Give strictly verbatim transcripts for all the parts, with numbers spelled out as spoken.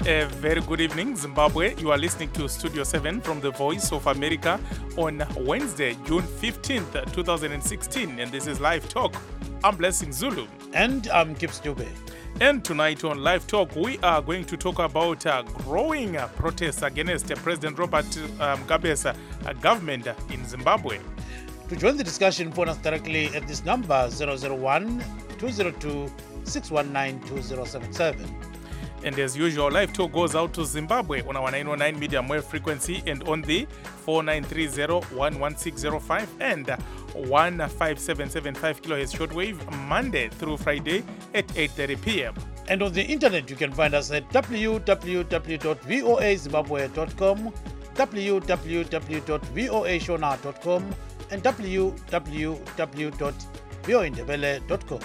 A very good evening, Zimbabwe. You are listening to Studio seven from the Voice of America on Wednesday, June fifteenth, twenty sixteen. And this is Live Talk. I'm Blessing Zulu. And I'm Gibbs Dube. And tonight on Live Talk, we are going to talk about uh, growing uh, protests against uh, President Robert uh, Mugabe's uh, government in Zimbabwe. To join the discussion, phone us directly at this number zero zero one, two zero two, six one nine, two zero seven seven. And as usual, Live Talk goes out to Zimbabwe on our nine oh nine medium wave frequency and on the four nine three zero, one one six zero five and one five seven seven five kilohertz shortwave Monday through Friday at eight thirty p.m. And on the internet, you can find us at w w w dot voa zimbabwe dot com, w w w dot voa shona dot com, and w w w dot voa ndebele dot com.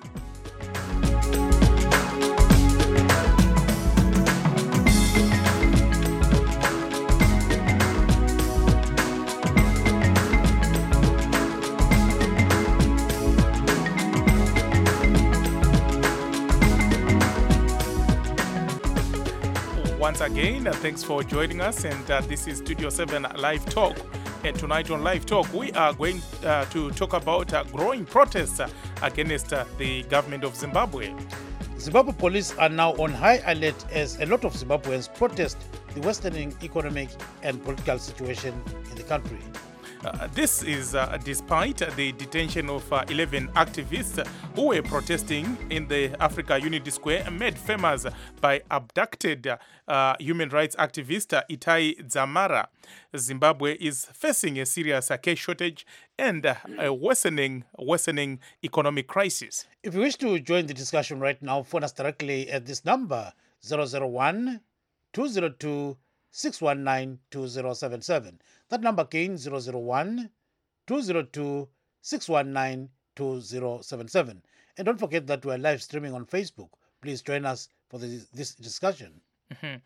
Once again, uh, thanks for joining us, and uh, this is Studio seven Live Talk. And tonight on Live Talk, we are going uh, to talk about uh, growing protests uh, against uh, the government of Zimbabwe. Zimbabwe police are now on high alert as a lot of Zimbabweans protest the worsening economic and political situation in the country. Uh, this is uh, despite the detention of uh, eleven activists who were protesting in the Africa Unity Square, made famous by abducted uh, human rights activist uh, Itai Dzamara. Zimbabwe is facing a serious uh, cash shortage and uh, a worsening, worsening economic crisis. If you wish to join the discussion right now, phone us directly at this number zero zero one, two zero two, six one nine, two zero seven seven. That number again, zero zero one, two zero two, six one nine, two zero seven seven. And don't forget that we're live streaming on Facebook. Please join us for this, this discussion. Mm-hmm.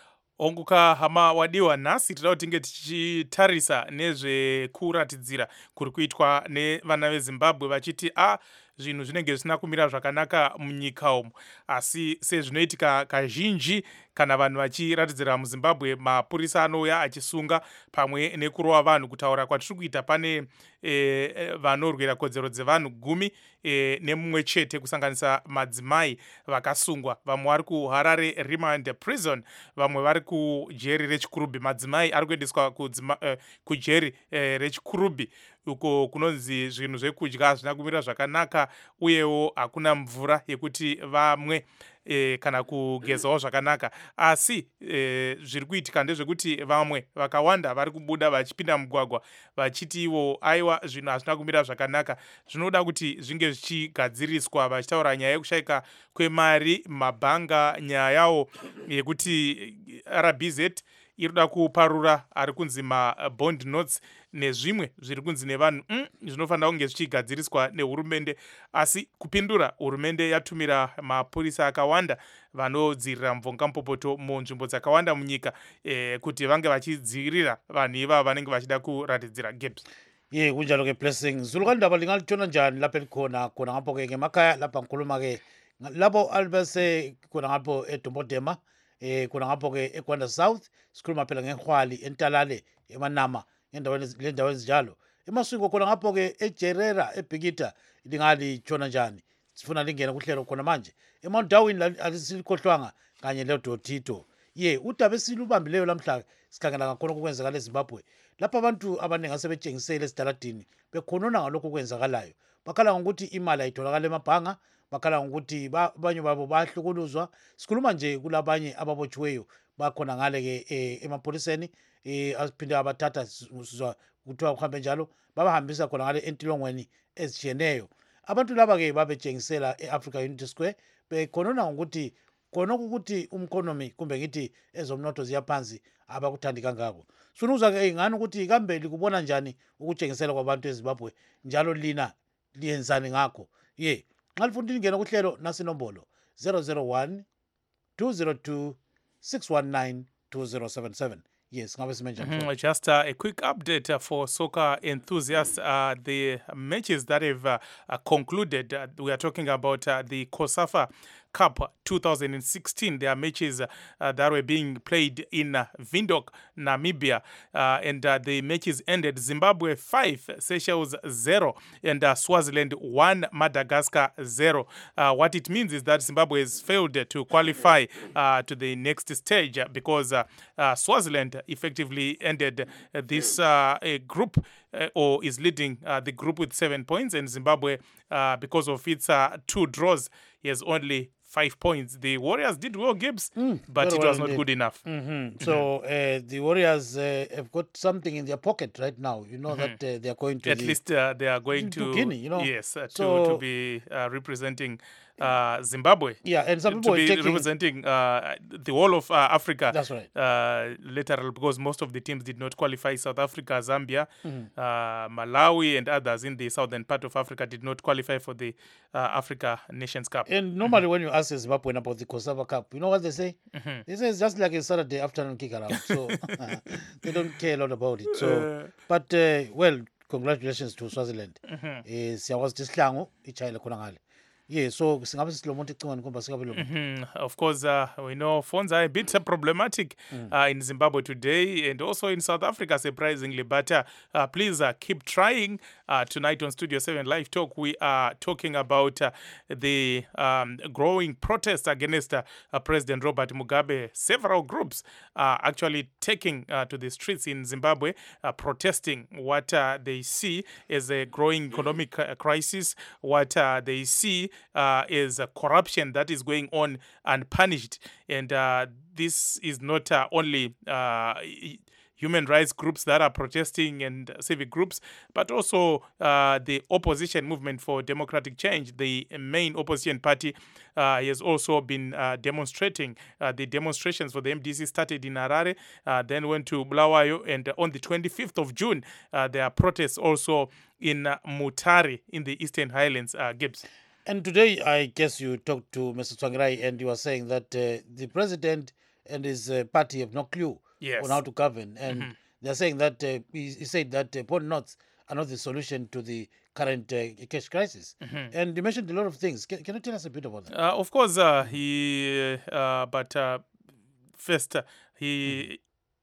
Onguka hama wadiwa nasi tida utinge tichitarisa nezvekuratidzira kuri kuitwa nevana veZimbabwe vachiti a zvinhu zvinenge zvisina kumira zvakanaka munyika umu, asi sezvinoitika kazhinji kana vanhu vachiratidzira muZimbabwe, mapurisa anouya achisunga pamwe nekurova vanhu. Kutaura kwatiri kuita pane e, vanorwira kodzero dzevanhu gumi e, nemumwe chete kusanganisa madzimai vakasungwa. Vamwe vari kuHarare Remand Prison, vamwe vari kujeri rechikurubhi. Madzimai ari kuendeswa uh, kujeri uh, rechikurubhi uko kunonzi zvinhu zvekudya zvina kumira zvakanaka, uyewo hakuna mvura yekuti vamwe e, kana kugezawo zvakanaka. Asi e, zviri kuitika ndezvekuti vamwe vakawanda vari kubuda vachipinda mugwagwa vachiti ivo aiwa zvinhu hazvina kumira zvakanaka, zvinoda kuti zvinge zvichigadziriswa, vachitaura nyaya yekushayika kwemari mabhanga, nyaya yawo yekuti R B Z irikuda kuparura ari kunzi mabond notes nezvimwe zviri kunzi nevanhu mm, zvinofanira kunge zvichigadziriswa nehurumende. Asi kupindura, hurumende yatumira mapurisa akawanda vanodzirira mvongampopoto munzvimbo dzakawanda munyika eh, kuti vange vachidzivirira vanhu ivava vanenge vachida kuratidzira gaps. Ye kunjalo ke Blessing Zulu kandaba lingalitshona njani lapha elikhona khona ngapho ke ngemakhaya lapha ngikhuluma ke labo albese khona ngapho eDombodema eh khona ngapho ke eGwanda South, sikhuluma phela ngeHwali, eNtalale, eManama, endaweni le ndawo ezinjalo. Emaswingo khona ngapho ke eJerera, eBhikita lingali tshona njani. Sifuna lingena kuhlelo khona manje. eMount Darwin alisikhohlwanga kanye leDotito. Ye udaba esilubambileyo lamhla sikhangela ngakhona okwenzakala eZimbabwe. Lapha abantu abaningi asebetshengisele esidaladini bekhonona ngalokho okwenzakalayo. Bakhala ngokuthi imali ayitholakala emabhanga, bakhala ngokuthi abanye babo bahlukuluzwa. Sikhuluma nje kulabanye ababotshiweyo bakhona ngale ke emapoliseni eh asiphinde abathatha sizwa kuthiwa kuhambe njalo babahambisa khona ngale entilongweni ezitshiyeneyo. Abantu laba ke babetshengisela eAfrica Unity Square bekhonona ngokuthi khona ukuthi umkhonomi kumbe ngithi ezomnotho ziyaphansi abakuthandi kangako. Sunuza ke ngani ukuthi kambe likubona njani ukutshengisela kwabantu eZimbabwe njalo lina liyenzani ngakho? Ye nxa lifuna ingena kuhlelo nasi nombolo zero zero one, two zero two, six one nine, two zero seven seven. Yes, mm-hmm. Just uh, a quick update uh, for soccer enthusiasts. Uh, the matches that have uh, uh, concluded, uh, we are talking about uh, the COSAFA Cup two thousand sixteen. There are matches uh, that were being played in uh, Windhoek, Namibia, uh, and uh, the matches ended Zimbabwe five, Seychelles zero, and uh, Swaziland one, Madagascar zero. Uh, what it means is that Zimbabwe has failed to qualify uh, to the next stage uh, because uh, uh, Swaziland effectively ended uh, this uh, a group uh, or is leading uh, the group with seven points, and Zimbabwe, uh, because of its uh, two draws, has only five points. The Warriors did well, Gibbs, Mm, but very it well was not indeed. good enough. Mhm. So uh, the Warriors uh, have got something in their pocket right now. You know that uh, they are going to At the least uh, they are going to to, Guinea, you know. yes, uh, to, to So be uh, representing uh, Zimbabwe. yeah, and some To people are be taking. representing uh, the whole of uh, Africa, That's right. uh, literal, because most of the teams did not qualify. South Africa, Zambia, Mhm. uh, Malawi, and others in the southern part of Africa did not qualify for the uh, Africa Nations Cup. And normally when you ask a Zimbabwean about the COSAVA Cup, you know what they say? Mhm. They say it's just like a Saturday afternoon kick around. So they don't care a lot about it. So, Uh, but uh, well, congratulations to Swaziland. mhm. Eh, siyakwazi ukuthi sihlangu ichayile khona ngale. Yeah, so singabe silomuntu icingweni kumba sikabe lo muntu. Mhm. Of course, uh, we know phones are a bit uh, problematic uh, in Zimbabwe today and also in South Africa, surprisingly. But uh, uh, please uh, keep trying. Uh, tonight on Studio seven Live Talk, we are talking about uh, the um, growing protest against uh, uh, President Robert Mugabe. Several groups are actually taking uh, to the streets in Zimbabwe, uh, protesting what uh, they see as a growing economic uh, crisis, what uh, they see uh, is uh, corruption that is going on unpunished. And uh, this is not uh, only uh, human rights groups that are protesting and civic groups, but also uh, the opposition movement for democratic change. The main opposition party uh, has also been uh, demonstrating. Uh, the demonstrations for the M D C started in Harare, uh, then went to Bulawayo, and on the twenty-fifth of June, uh, there are protests also in uh, Mutare in the Eastern Highlands, uh, Gibbs. And today, I guess you talked to Mister Tsvangirai and you were saying that uh, the president and his uh, party have no clue Yes. on how to govern. And they're saying that uh, he, he said that uh, bond notes are not the solution to the current uh, cash crisis. And you mentioned a lot of things. Can, can you tell us a bit about that? Uh, of course, uh, he, uh, but uh, first, uh, he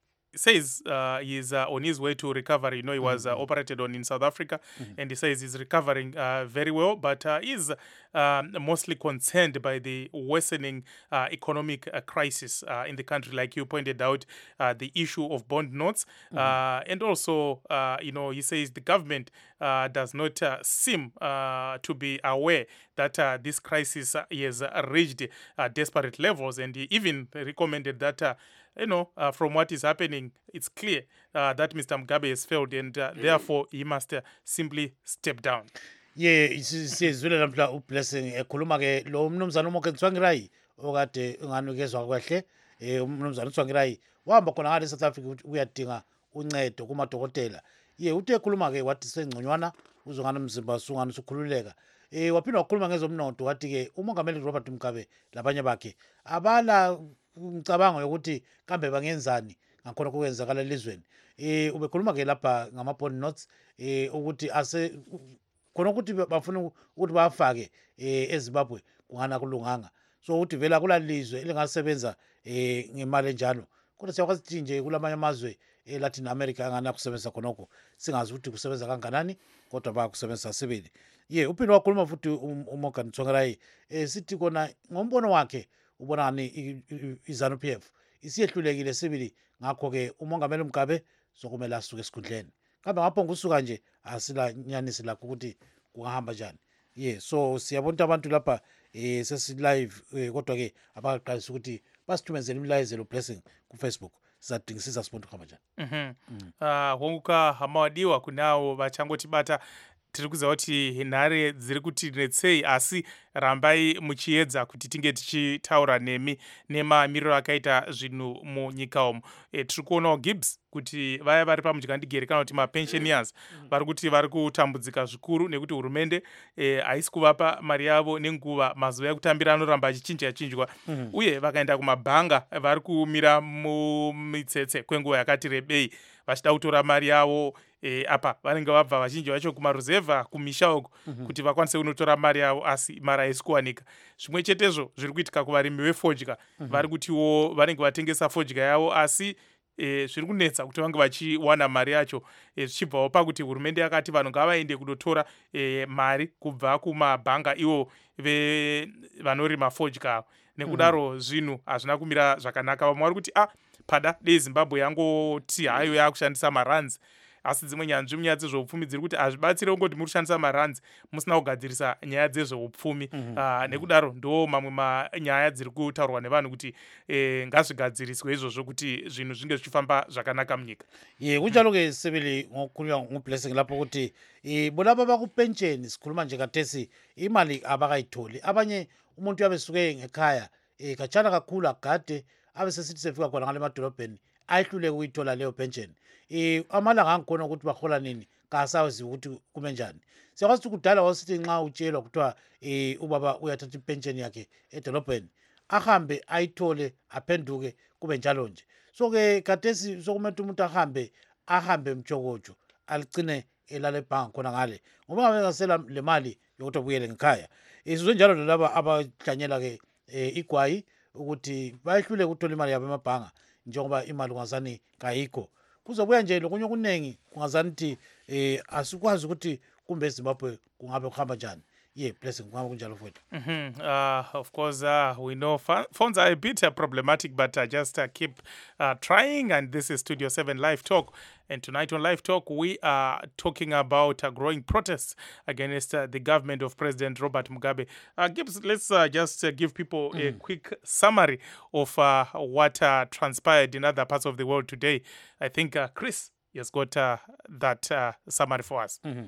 says uh, he's uh, on his way to recovery. You know, he was uh, operated on in South Africa, and he says he's recovering uh, very well, but uh, he's um, mostly concerned by the worsening uh, economic uh, crisis uh, in the country, like you pointed out, uh, the issue of bond notes, uh, and also, uh, you know, he says the government uh, does not uh, seem uh, to be aware that uh, this crisis uh, has uh, reached uh, desperate levels, and he even recommended that. Uh, You know, uh, from what is happening, it's clear uh, that Mister Mugabe has failed, and uh, therefore he must uh, simply step down. Yeah, sizwile namhla ublessing ekhuluma ke lo mnumzana uMorgan Tsvangirai okade unganikezwa kahle eh umnumzana uTsvangirai wahamba khona ngale South Africa ukuthi uyadinga uncedo kumadokotela. Ye uthe ekhuluma ke wathi sengconywana uzongana umzimba usungana usukhululeka. Eh waphinda wakhuluma ngezomnotho wathi ke umongameli Robert Mugabe labanye bakhe abala umcabango yokuthi kambe bangenzani ngakhona kukwenzakala elizweni. Eh ubekhuluma ke lapha ngama bond notes eh ukuthi ase khona ukuthi bafuna ukuthi bafake eh eZimbabwe kungana kulunganga. So uthi vela kulalizwe elingasebenza eh ngemali enjalo. Kodwa siyakwazi ukuthi nje kulamanye amazwe eLatin America angana kusebenza khonoko singazi ukuthi kusebenza kanganani kodwa bayakusebenza sibili. Ye uphinde wakhuluma futhi uMorgan Tsvangirai eh sithi kona ngombono wakhe ubonani iZanu P F isiyehlulekile sibili ngakho ke umongameli Mugabe sokumele asuke esikhundleni. Kambe ngapho ngusuka nje asila nyanisi lakho ukuthi kungahamba njani. Yeah, so siyabona abantu lapha eh sesi live eh, kodwa ke abaqalisa ukuthi basithumezele imilayezelo blessing ku Facebook. Sizadingisisa sibona kuhamba njani. Mhm. Uh, honguka hamawadiwa kunawo vachangotibata tiri kuziva kuti nhare dziri kuti netsei, asi rambai muchiedza kuti tinge tichitaura nemi nemamiriro akaita zvinhu munyika umu. E, tiri kuonawo Gibbs kuti vaya vari pamudyandigere kana kuti mapensioners vari kuti vari kutambudzika zvikuru nekuti hurumende e, haisi kuvapa mari yavo nenguva. Mazuva ekutambira anoramba achichinja chinjwa, uye vakaenda kumabhanga vari kumira mumitsetse kwenguva yakati rebei. vachida kutora mari yavo e, apa vanenge vabva vazhinji vacho kumaruzevha kumisha uko mm -hmm. kuti vakwanise kunotora mari yavo asi mari haisi kuwanika. Zvimwe chetezvo zviri kuitika kuvarimi vefodya mm -hmm. vari kutiwo vanenge vatengesa fodya yavo asi E, zviri kunetsa kuti vange vachiwana mari yacho e, zvichibvawo pakuti hurumende yakati vanhu ngavaende kunotora e, mari kubva kumabhanga ivo vanorima fodya. Nekudaro mm -hmm. zvinhu hazvina kumira zvakanaka. Vamwe vari kuti ah, pada dei Zimbabwe yangoti hayo yakushandisa maranzi, asi dzimwe nyanzvi munyaya dzezveupfumi dziri kuti hazvibatsire kungoti muri kushandisa maranzi musina kugadzirisa nyaya dzezveupfumi mm -hmm. uh, nekudaro ndo mamwe manyaya dziri kutaurwa nevanhu kuti eh, ngazvigadziriswe izvozvo kuti zvinhu zvinge zvichifamba zvakanaka munyika. Ye kunjalo-ke Sibili ngokukhulunywa nguBlessing lapho ukuthi eh bona baba kupension sikhuluma nje kathesi imali abakayitholi, abanye umuntu yabesuke ngekhaya eh kachana kakhulu agade abe sesithi sefika khona ngale madolobheni ayihlule ukuyithola leyo pension. Eh amalanga angikhona ukuthi bahola nini kasazi ukuthi kume njani. Siyakwazi ukuthi kudala wasithi nxa utshelwa kuthiwa eh ubaba uyathatha ipension yakhe edolobheni ahambe ayithole aphenduke kube njalo nje. So ke kathesi sokumele umuntu ahambe ahambe mjokojo aligcine elale ebhanga khona ngale ngoba ngabe ngasela le mali yokuthi abuyele ngekhaya. Isizwe njalo laba abahlanyela ke igwayi ukuthi bayihlule ukuthola imali yabo emabhanga njengoba imali ungazani kayikho. Kuzobuya nje lokunye kunengi kungazani ukuthi eh asikwazi ukuthi kumbe eZimbabwe kungabe kuhamba njani. Yeah, Blessing kungabe kunjalo futhi. Mm-hmm. Uh, of course, uh, we know phones are a bit uh, problematic, but uh, just uh, keep uh, trying. And this is Studio seven Live Talk. And tonight on Live Talk, we are talking about uh, growing protests against uh, the government of President Robert Mugabe. Uh, Gibbs, let's uh, just uh, give people mm. a quick summary of uh, what uh, transpired in other parts of the world today. I think uh, Chris has got uh, that uh, summary for us. Mm-hmm.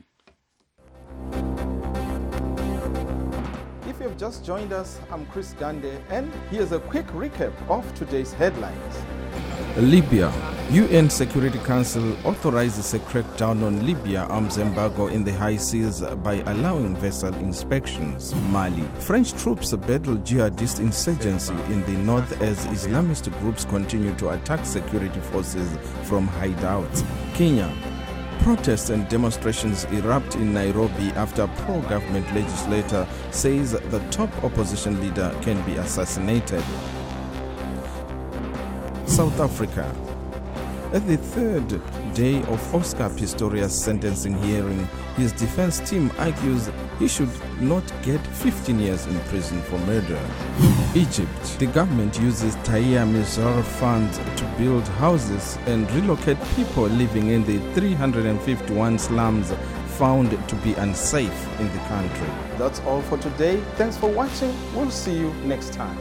If you've just joined us, I'm Chris Gande, and here's a quick recap of today's headlines. Libya. U N Security Council authorizes a crackdown on Libya arms embargo in the high seas by allowing vessel inspections. Mali. French troops battle jihadist insurgency in the north as Islamist groups continue to attack security forces from hideouts. Kenya. Protests and demonstrations erupt in Nairobi after pro-government legislator says the top opposition leader can be assassinated. South Africa. At the third day of Oscar Pistorius' sentencing hearing, his defense team argues he should not get fifteen years in prison for murder. Egypt. The government uses Tahrir Mizar funds to build houses and relocate people living in the three hundred fifty-one slums found to be unsafe in the country. That's all for today. Thanks for watching. We'll see you next time.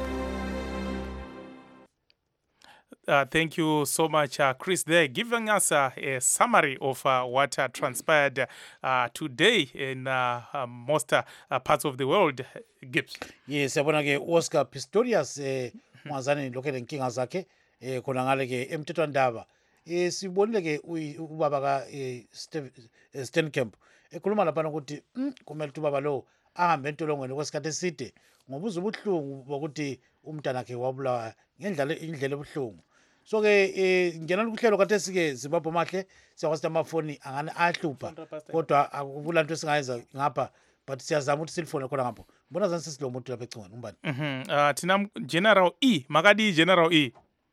Uh, thank you so much, uh, Chris, there, giving us uh, a summary of uh, what uh, transpired uh, today in uh, uh, most uh, uh, parts of the world. Gibbs. Yes, yabona ke Oscar Pistorius eh mwazani lokele inkinga zakhe eh khona ngale ke emthethwandaba eh sibonile ke ubaba ka Steenkamp ekhuluma lapha ukuthi kumele ubaba lo ahambe entolongweni kwesikhathi eside ngoba uzubuhlungu bokuthi umntana wakhe wabulawa ngendlela indlela ebuhlungu. So ke eh ngena kuhlelo kathesi ke Zimbabwe mahle siyakwazi amafoni angani ahlupha kodwa akulanto esingayenza ngapha but siyazama ukuthi silifone khona ngapho. Mbona zani sisilo muntu lapha ecingweni umbani? Mhm. Uh, tina General E, makadi General E.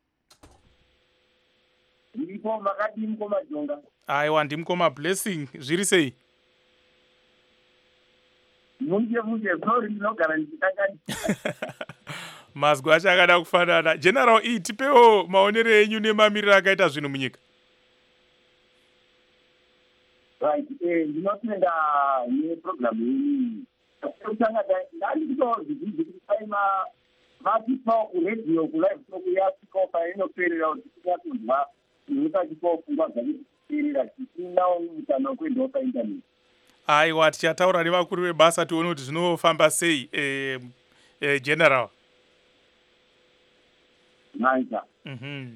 Ndipo makadi mkoma jonga. Aiwa ndimkoma Blessing, zviri sei? Munje munje sorry no guarantee kakadi. Mazgu achakada kufanana. General E, tipewo maonere enyu nemamiriro akaita zvinhu munyika. Right, eh ndinotenda ne program hii. Kutanga ndani kidogo zidi kusaima basi kwa radio ku live talk ya siko pa ino perera ya kuzwa nita kwa kungwa zaidi perera kinao mutano kwenda pa internet. Aiwa tichataura nevakuru vebasa tione kuti zvinofamba sei eh, eh General. Naija. Mhm.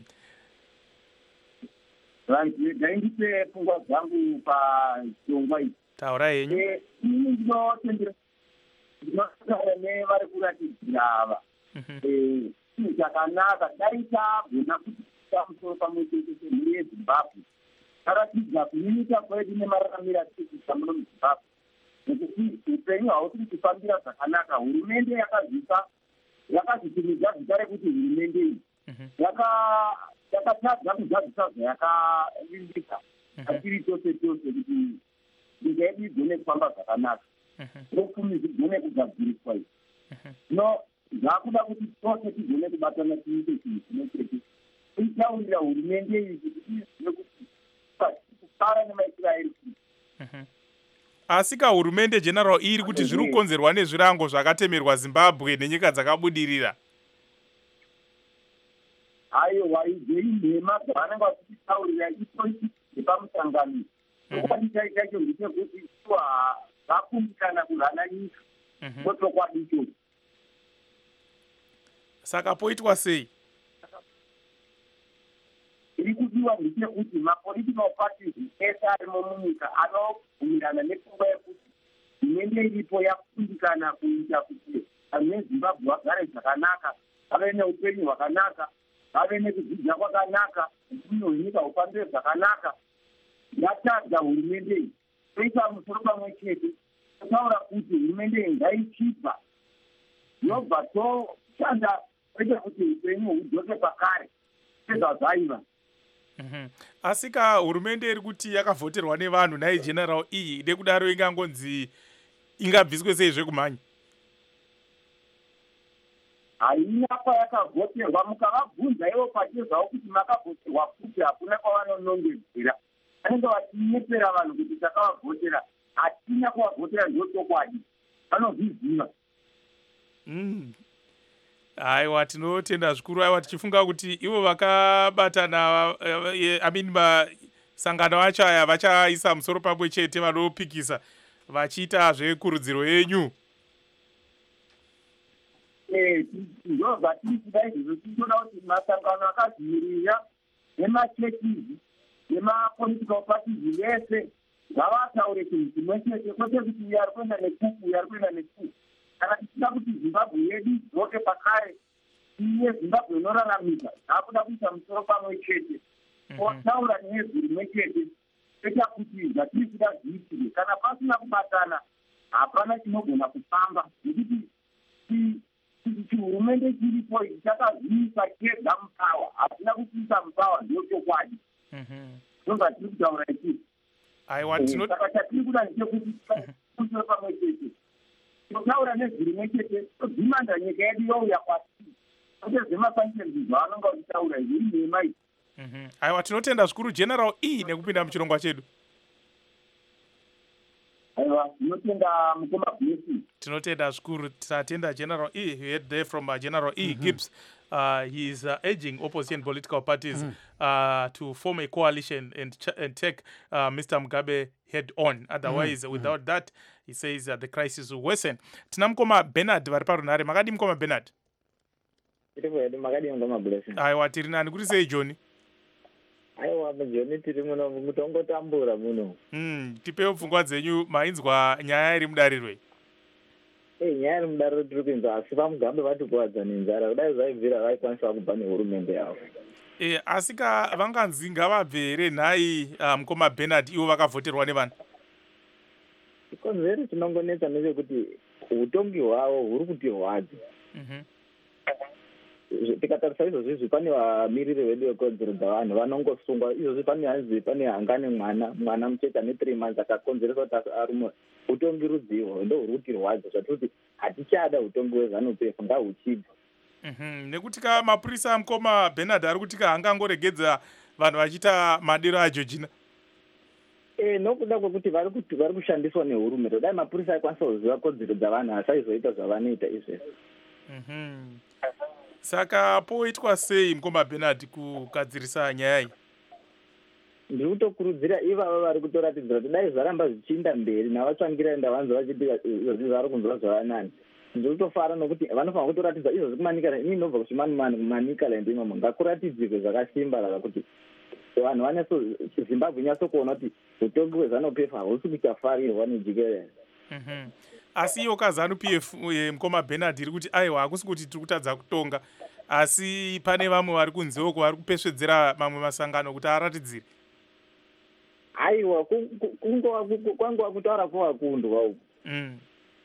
Right, ndaindipe pfungwa dzangu pa chongwa ichi. Taura yenyu. Eh, ndinotendera ndinotenda nevari kuratidzira ava. Eh, chakanaka daita bona kuti pamusoro pamwe chete chemhuri yeZimbabwe taratidza kunyunyuka kwedu nemararamiro atikuita muno muzimbabwe nekuti upenyu hausiri kufambira zvakanaka. Hurumende yakazvisa yakazvitumidza zita rekuti hurumende iyi yakatadza kuzadzisa zvayakalimbisa achiri tose tose kuti nyika yedu igone kufamba zvakanaka nopfumi dzigone kugadziriswa izvi. Zvino zvakuda kuti tose tigone kubatana tiite chinhu chimwe chete kuitaurira hurumende iyi kuti izive kuti kufara nemaisraeri asi kahurumende general iri kuti zviri kukonzerwa nezvirango zvakatemerwa Zimbabwe nenyika dzakabudirira. aiwa izvei nhema dzavanenge vachitaurira ipo yepamusangano chokwadi chaitacho ndechekuti iwo vakundikana kurana nyika kwochokwadi ichocho. Saka poitwa sei? iri kudiwa ndechekuti mapolitical parties ese arimo munyika anobvumirana nepfungwa yekuti hurumende iripo yakundikana kuita kuti vanhu vezimbabwe vagare zvakanaka, vave neupenyu hwakanaka, vave nekudzidza kwakanaka, upenyu hwenyika hufambire zvakanaka. Yatadza hurumende iyi toita musoro pamwe chete totaura kuti hurumende iyi ngaichibva yobva toshanda kwete kuti upenyu hudzoke pakare sezvazvaiva. Asi ka hurumende iri kuti yakavhoterwa nevanhu nai general iyi nekudaro ingangonzi ingabviswe sei zvekumhanya? haina kwayakavhoterwa. Mukavabvunza ivo pachezvavo kuti makavhoterwa kuti hakuna kwavanonongedzera, vanenge vachinyepera vanhu kuti takavavhotera. Hatina kuvavhotera ndochokwadi, vanozviziva. Aiwa, tinotenda zvikuru. Aiwa, tichifunga kuti ivo vakabatana I mean masangano acho aya vachaisa musoro pamwe chete vanopikisa vachiita zvekurudziro yenyu. Ndo zvatiri kuda izvozvo. Tinoda kuti masangano akadzivirira nemachechizi nemapolitical parties vese ngavataure chinhu chimwe chete, kwete kuti uyu ari kuenda nekuku uyu ari kuenda nekuku. Kana tichida kuti Zimbabwe yedu idzoke pakare iye Zimbabwe inoraramika, zvakuda kuisa musoro pamwe chete otaura nezwi rimwe chete kwete kuti zvatiri kuda zviitire. Kana pasina kubatana hapana chinogona kufamba, nekuti chihurumende chiripo ichi chakazviisa chega mupawa, hatina kuchiisa mupawa ndochokwadi. Ndobva tiri kutaura ichii. Saka chatiri kuda ndechekuti musoro pamwe chete totaura nezvi rimwe chete todhimanda nyika yedu youya kwasi kwete zvemasanctions zvavanonga vachitaura izvi inhema izvi. Aiwa, tinotenda zvikuru general E nekupinda muchirongwa chedu. Aiwa, tinotenda mukoma blessing. Tinotenda zvikuru. Tatenda general E. You heard there from uh, general E. Gibbs. Uh, he is uh, urging opposition political parties uh, to form a coalition and, ch and take uh, Mister Mugabe head on. Otherwise, without that, he says that the crisis will worsen. Tina mukoma Bernard vari parunhare. Makadi mukoma Bernard? Makadi mukoma blessing. Aiwa, tiri nani kuti sei Joni? Aiwa, Joni tiri muno mutongotambura muno. Mm, tipewo pfungwa dzenyu. Mainzwa nyaya iri mudarirwe? Eh, nyaya iri mudariro tiri kuinzwa, asi paMugabe vatikuwadza nenzara kudai zvaibvira vaikwanisa kubva nehurumende yavo. Eh, asi ka vanganzi ngavabve here nhai uh, mukoma Bernard ivo vakavhoterwa nevanhu? Chikonzero chinongonetsa ndechekuti utongi hwavo huri kutirwadza. Tikatarisa izvozvi pane vamiriri vedu vekodzero dzavanhu vanongosungwa. Izvozvi pane hanzi pane hangane mwana mwana mucheka ne three months akakonzeresa kuti arume. Utongi rudzivo ndo huri kutirwadza zvatuti hatichada utongi hweZANU-PF ngahuchibva. Nekuti ka mapurisa mukoma Bernard ari kuti ka hangangoregedza vanhu vachiita madiro aJoji. Eh, nokuda kwekuti vari vari kushandiswa nehurumende. Dai mapurisa aikwanisa kuziva kodzero dzavanhu asaizoita zvavanoita izvezvi. Saka poitwa sei mukoma Bernard kugadzirisa nyaya iyi? Ndiri kutokurudzira ivava vari kutoratidza kuti dai zvaramba zvichiinda mberi navatsvangira ndavanza vachiita izvozvi zvari kunzwa zvavanani. Ndiri kutofara nokuti vanofanira kutoratidza izvozvi kumanika. Inini ndobva kuchimanimani kumanikaland imomo ngakuratidzike zvakasimba zvekuti vanhu vanyaso Zimbabwe nyatsokuona kuti utongi hweZANU-PF hausi kuchafarirwa nejikerere. Asi iyo kaZANU-PF mukoma Bernard iri kuti aiwa hakusi kuti tiri kutadza kutonga, asi pane vamwe vari kunzewo vari kupesvedzera mamwe masangano kuti aratidzire. aiwa kwangova kutaura kwavakundwa uku Mm.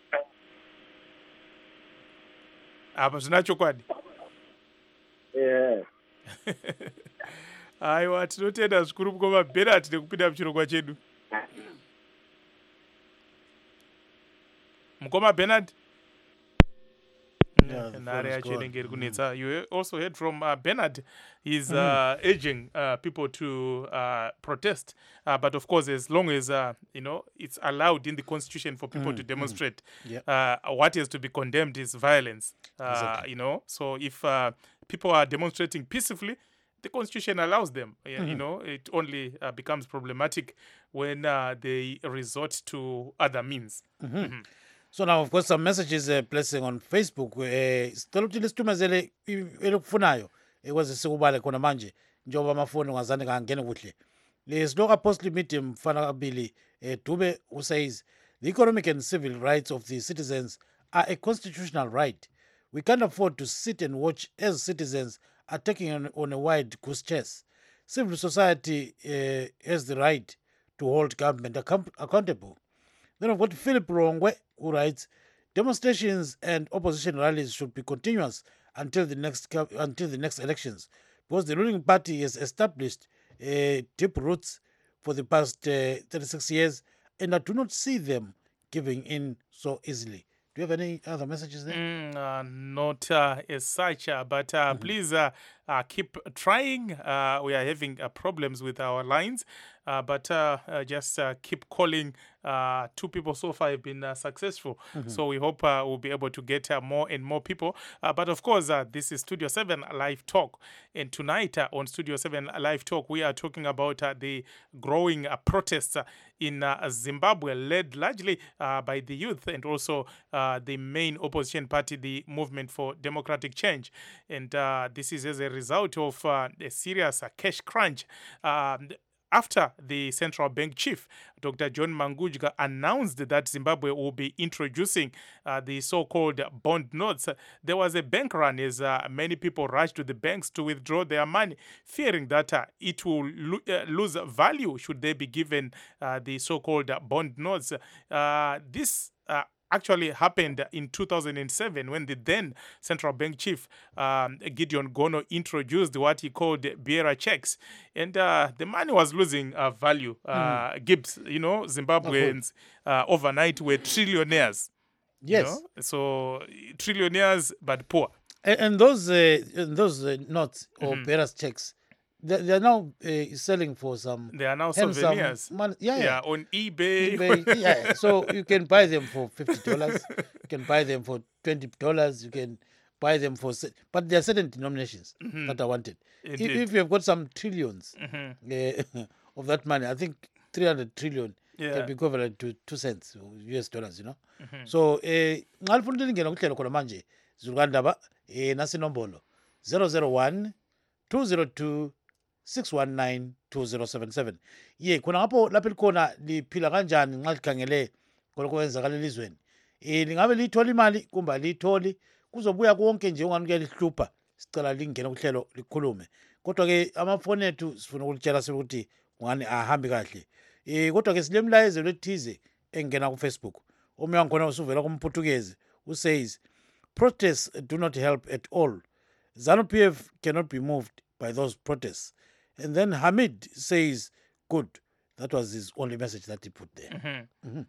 Apa zvina chokwadi. ehe Aiwa, tinotenda zvikuru mukoma Bernard nekupinda muchirongwa chedu. Mukoma Bernard. Yeah, the Nhare phone is yacho gone. inenge iri kunetsa. You also heard from uh, Bernard. He's uh, urging uh, people to uh, protest, uh, but of course, as long as uh, you know it's allowed in the constitution for people to demonstrate, Yep. uh, what is to be condemned is violence. Uh, Exactly. You know, so if uh, people are demonstrating peacefully, the constitution allows them. Uh, You know, it only uh, becomes problematic when uh, they resort to other means. So now, of course, some messages uh, placing on Facebook. Eh, sicela ukuthi lisithumezele i- elikufunayo ekwazi sikubale khona manje njengoba amafoni ungazange kangene kuhle. Lesiloka Apostle Meeting mfana kabili eh, Dube who says the economic and civil rights of the citizens are a constitutional right. We can't afford to sit and watch as citizens are taking on, on a wide goose chase. Civil society uh, has the right to hold government account- accountable. Then I've got Philip Rongwe, who writes, demonstrations and opposition rallies should be continuous until the next gov- until the next elections, because the ruling party has established uh, deep roots for the past uh, thirty-six years, and I do not see them giving in so easily. Do you have any other messages there? Mm, uh, not uh, as such, uh, but uh, please uh, uh, keep trying. Uh, we are having uh, problems with our lines, uh, but uh, uh, just uh, keep calling. Uh, two people so far have been uh, successful, so we hope uh, we'll be able to get uh, more and more people. Uh, but of course, uh, this is Studio seven Live Talk, and tonight uh, on Studio seven Live Talk, we are talking about uh, the growing uh, protests uh, in uh, Zimbabwe, led largely uh, by the youth and also uh, the main opposition party, the Movement for Democratic Change. And uh, this is as a result of uh, a serious uh, cash crunch. Um, after the central bank chief, Doctor John Mangujga, announced that Zimbabwe will be introducing uh, the so-called bond notes, there was a bank run as uh, many people rushed to the banks to withdraw their money, fearing that uh, it will lo- uh, lose value should they be given uh, the so-called bond notes. Uh, this uh, actually happened in two thousand seven when the then central bank chief um, Gideon Gono introduced what he called Biera checks, and uh, the money was losing uh, value. Uh, Gibbs, you know, Zimbabweans uh, overnight were trillionaires. you Yes. know? So trillionaires but poor. And, and those uh, and those uh, notes or bearers checks, they, they are now uh, selling for some They are now handsome souvenirs. money. Yeah, Yeah, yeah. on eBay. eBay, yeah. So you can buy them for fifty dollars. You can buy them for twenty dollars. You can buy them for, cer- but there are certain denominations that are wanted. If, Indeed. if you have got some trillions uh, of that money, I think three hundred trillion Yeah. can be equivalent to two cents U S dollars. You know. So eh ngalifuna ukuthi lingene kuhlelo khona manje zilukandaba eh nasinombolo zero zero one two zero two six one nine two zero seven seven. Ye khona ngapho lapho likhona liphila kanjani nxa likhangele kolokho kwenzakala elizweni. Eh lingabe lithola imali kumbe litholi kuzobuya konke nje ungani kuyalihlupha sicela lingene kuhlelo likhulume. Kodwa ke amafoni ethu sifuna ukulitshela ukuthi ungani ahambi kahle. Eh kodwa ke silemlayezo lethize engena ku Facebook. Omunye wangikhona usuvela kumphuthukezi who says protests do not help at all. ZANU-P F cannot be moved by those protests. And then Hamid says, good. That was his only message that he put there.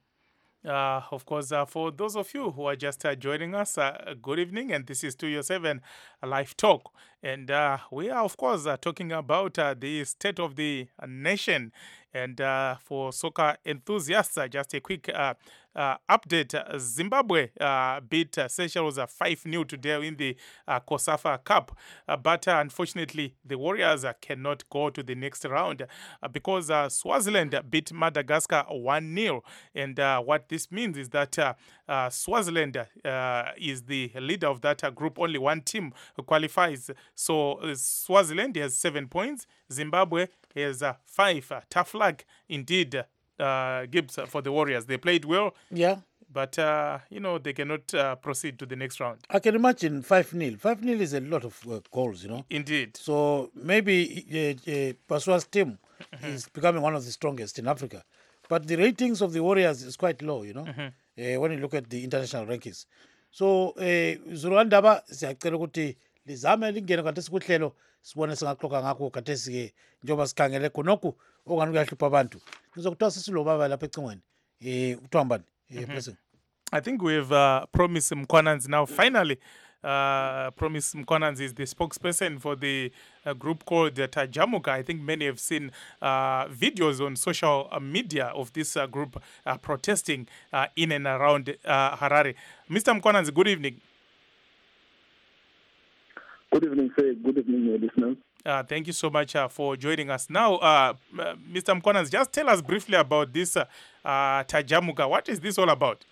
Uh, of course, uh, for those of you who are just uh, joining us, uh, good evening, and this is Studio seven Live Talk. And uh, we are, of course, uh, talking about uh, the state of the uh, nation. And uh, for soccer enthusiasts, uh, just a quick uh, uh, update. Uh, Zimbabwe uh, beat uh, Seychelles uh, five nil today in the uh, COSAFA Cup. Uh, but uh, unfortunately, the Warriors uh, cannot go to the next round uh, because uh, Swaziland beat Madagascar one nil. And uh, what this means is that uh, uh, Swaziland uh, is the leader of that uh, group. Only one team qualifies. So uh, Swaziland has seven points. Zimbabwe has uh, five. Uh, tough luck indeed, uh, Gibbs, uh, for the Warriors. They played well. Yeah. but uh, you know they cannot uh, proceed to the next round. I can imagine five nil. five nil is a lot of uh, goals, you know. Indeed. So maybe uh, uh, Paswa's team is becoming one of the strongest in Africa. But the ratings of the Warriors is quite low, you know, uh, when you look at the international rankings. So, uh, Zulukandaba, siyacela ukuthi lizame lingene kathesi kuhlelo sibone singaxoxa ngakho kathesi ke njengoba sikhangele khonokho okanye kuyahlupha abantu. Ngizokuthiwa sisilobaba lapha ecingweni. Eh kuthiwa mbani? Eh blessing. I think we've uh, promised Mkwananzi now. Finally, uh, promised Mkwananzi is the spokesperson for the uh, group called uh, Tajamuka. I think many have seen uh, videos on social uh, media of this uh, group uh, protesting uh, in and around uh, Harare. Mister Mkwananzi, good evening. Good evening, sir. Good evening, listeners. Uh, thank you so much uh, for joining us. Now, uh, uh, Mister Mkwananzi, just tell us briefly about this uh, uh, Tajamuka. What is this all about?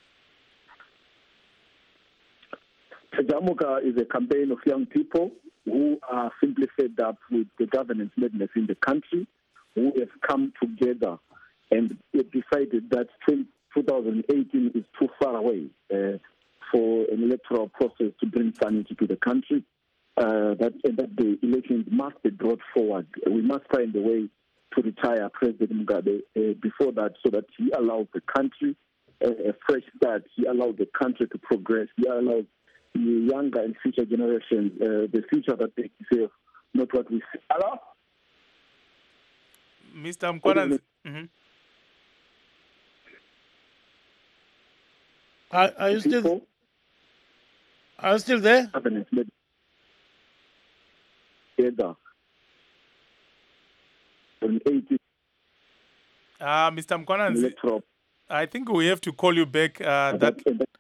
Tajamuka is a campaign of young people who are simply fed up with the governance madness in the country, who have come together and decided that twenty eighteen is too far away uh, for an electoral process to bring sanity to the country, uh, that, and that the elections must be brought forward. We must find a way to retire President Mugabe uh, before that so that he allows the country uh, a fresh start. He allows the country to progress. He allows the younger and future generations, uh, the future that they deserve, not what we see. Hello? Mister Mkwananzi. Mm-hmm. Are, are you still Are you still there? Together. Uh, Mister Mkwananzi, I think we have to call you back. Uh, that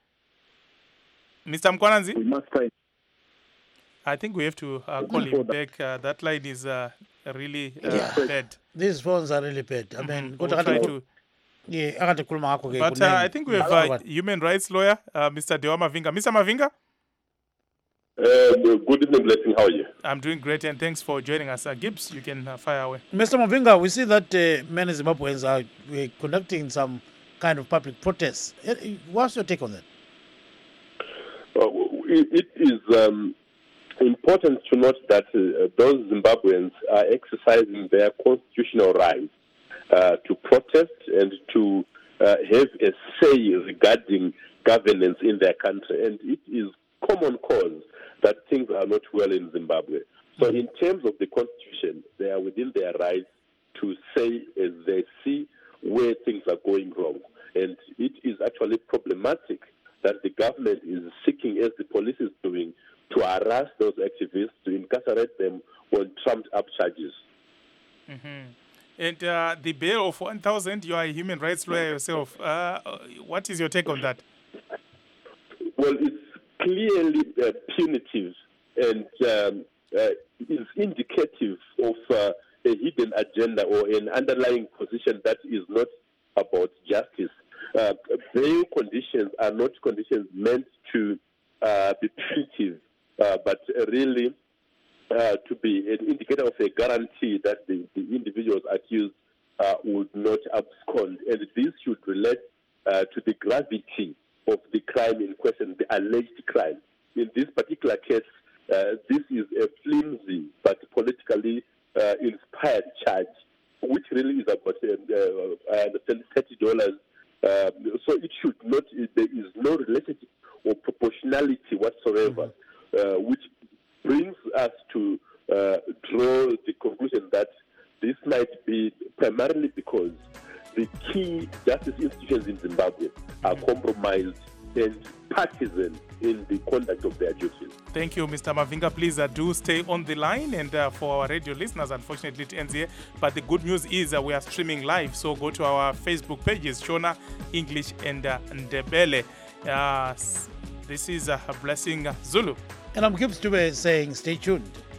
Mister Mkwananzi? We must try. I think we have to uh, call him back. Uh, that line is uh, really uh, Yeah. bad. These phones are really bad. I mean, We'll kodwa try akade- to- yeah, akade khuluma ngakho ke But uh, kunene. I think we have a human rights lawyer, uh, Mister Dewa Mavinga. Mister Mavinga? Uh, good evening, Blessing. How are you? I'm doing great, and thanks for joining us. Uh, Gibbs, you can uh, fire away. Mister Mavinga, we see that uh, many Zimbabweans are uh, conducting some kind of public protests. Uh, What's your take on that? Uh, it, it is um, important to note that uh, those Zimbabweans are exercising their constitutional right uh, to protest and to uh, have a say regarding governance in their country. And it is common cause that things are not well in Zimbabwe. So in terms of the constitution, they are within their rights to say as they see where things are going wrong. And it is actually problematic that the government is seeking, as the police is doing, to harass those activists, to incarcerate them on trumped-up charges. Mm-hmm. And uh, the bail of one thousand, you are a human rights lawyer yourself. Uh, what is your take on that? Well, it's clearly uh, punitive and um, uh, is indicative of uh, a hidden agenda or an underlying position that is not about justice. Uh, bail conditions are not conditions meant to uh, be punitive, uh, but really uh, to be an indicator of a guarantee that the, the individuals accused uh, would not abscond. And this should relate uh, to the gravity of the crime in question, the alleged crime. In this particular case, uh, this is a flimsy but politically uh, inspired charge, which really is about uh, uh, I understand thirty dollars. Uh, so it should not. There is no relationship or proportionality whatsoever, uh, which brings us to uh, draw the conclusion that this might be primarily because the key justice institutions in Zimbabwe are compromised and partisan in the conduct of their duties. Thank you, Mister Mavinga. Please uh, do stay on the line. And uh, for our radio listeners, unfortunately, it ends here. But the good news is uh, we are streaming live. So go to our Facebook pages, Shona, English, and uh, Ndebele. Uh, this is uh, Blessing Zulu. And I'm Gibbs Dube saying stay tuned.